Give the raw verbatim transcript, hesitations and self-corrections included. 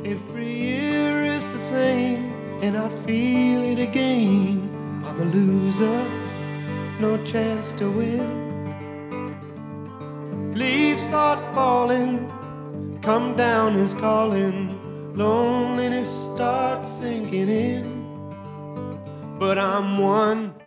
Every year is the same, and I feel it again. I'm a loser, no chance to win. Leaves start falling, come down is calling. Loneliness starts sinking in, but I'm one